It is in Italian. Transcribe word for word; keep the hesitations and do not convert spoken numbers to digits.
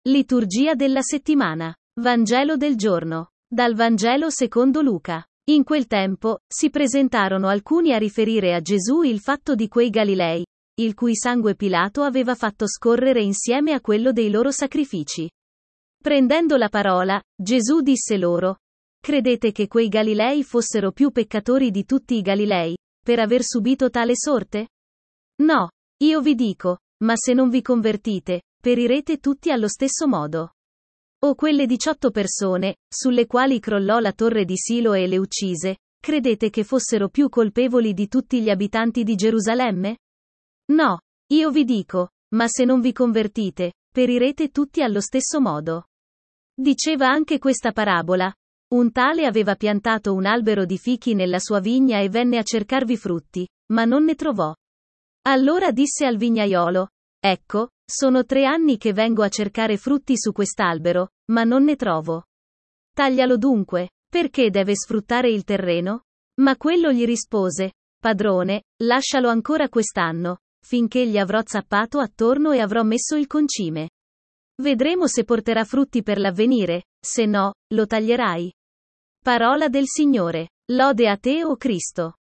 Liturgia della settimana. Vangelo del giorno. Dal Vangelo secondo Luca. In quel tempo, si presentarono alcuni a riferire a Gesù il fatto di quei Galilei, il cui sangue Pilato aveva fatto scorrere insieme a quello dei loro sacrifici. Prendendo la parola, Gesù disse loro: Credete che quei Galilei fossero più peccatori di tutti i Galilei, per aver subito tale sorte? No, io vi dico, ma se non vi convertite, perirete tutti allo stesso modo. O quelle diciotto persone, sulle quali crollò la torre di Silo e le uccise, credete che fossero più colpevoli di tutti gli abitanti di Gerusalemme? No, io vi dico, ma se non vi convertite, perirete tutti allo stesso modo. Diceva anche questa parabola: un tale aveva piantato un albero di fichi nella sua vigna e venne a cercarvi frutti, ma non ne trovò. Allora disse al vignaiolo: Ecco, sono tre anni che vengo a cercare frutti su quest'albero, ma non ne trovo. Taglialo dunque, perché deve sfruttare il terreno? Ma quello gli rispose: Padrone, lascialo ancora quest'anno, finché gli avrò zappato attorno e avrò messo il concime. Vedremo se porterà frutti per l'avvenire, se no, lo taglierai. Parola del Signore. Lode a te, o Cristo.